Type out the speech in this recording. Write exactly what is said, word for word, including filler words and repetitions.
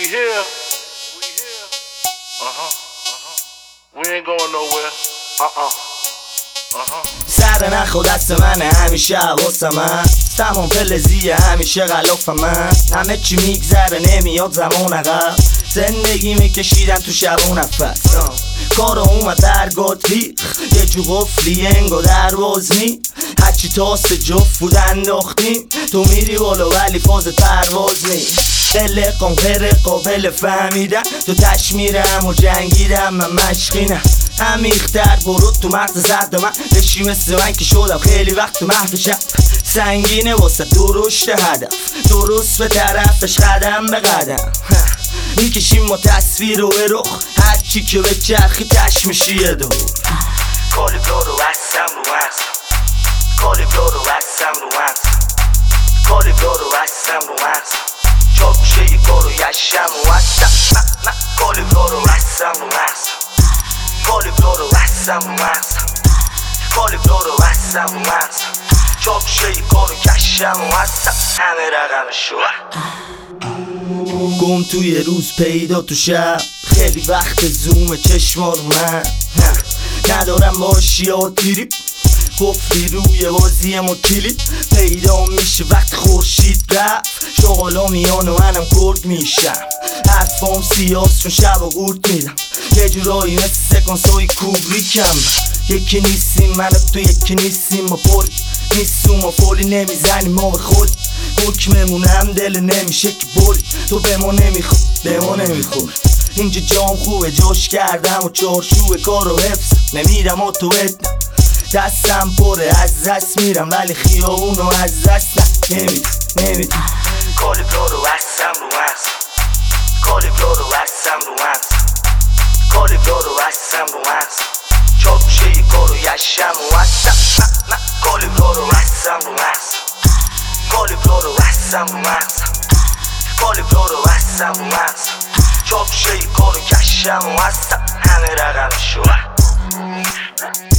here. We here. Uh-huh. Uh-huh. We ain't going nowhere. Uh-uh. Uh-huh. سر نخو دست من همیشه حواسم تمام فلزیه همیشه غلافم همه چی میگذره نمیاد زمان عقب زندگی میکشیدم تو شب و نفس کار اومد در گاتری یه جو قفلی انگا در وزنی هرچی تاست جفت بود انداختیم تو میری بالا ولی فاز پرواز نی قلقم غیر قابل فهمیدن تو تشمیرم و جنگیدم من مشقینم عمیق‌تر برو تو مغز زرد من بشی مثل من که شدم خیلی وقت محو شب سنگینه واسه درشت هدف درست به طرفش قدم به قدم میکشیم ما تصویر و رخ هرچی که به چرخی تش میشی یه دور کالیبرا رو بستم رو مغزم کالیبرا رو بستم رو مغزم کالیبرا رو بستم رو مغزم چاپ میشه یه کارو یشم و بستم کالیبرا رو بستم رو مغزم کالیبرا رو بستم رو مغزم کالیبرا رو بستم رو مغزم چاپ میشه یه کارو کشم و بستم همه رقم شو گم توی روز پیدا تو شب خیلی وقت زوم چشما رو من ندارم باشی آتیری گفتی روی بازی ما کلید پیدا میشه وقت خورشید رفت شغالا میان و منم گرد میشم حرفام سیاس چون شب و گرد میدم یه جورایی مثل سکانسای کوبریکم یکی نیستیم من تو یکی نیستیم ما پل نیستیم ما فولی نمیزنیم ما به خود حکممونم دل نمیشه که بول تو به ما نمیخور به ما نمیخور اینجا جام خوبه جاش کردم و چارچوب کار و حفظ نمیرم و تو ادنم دستم پره از دست میرم ولی خیابونو از دست نمیدم نمیدم کالیبرا رو بستم رو مغزم کالیبرا رو بستم رو مغزم کالیبرا رو بستم رو مغزم چاپ میشه یه کارو یشم و بستم کالیبرا رو بستم رو مغزم کالیبرا رو بستم رو مغزم کالیبرا رو بستم رو مغزم چاپ میشه یه کارو کشم و بستم همه رقم شو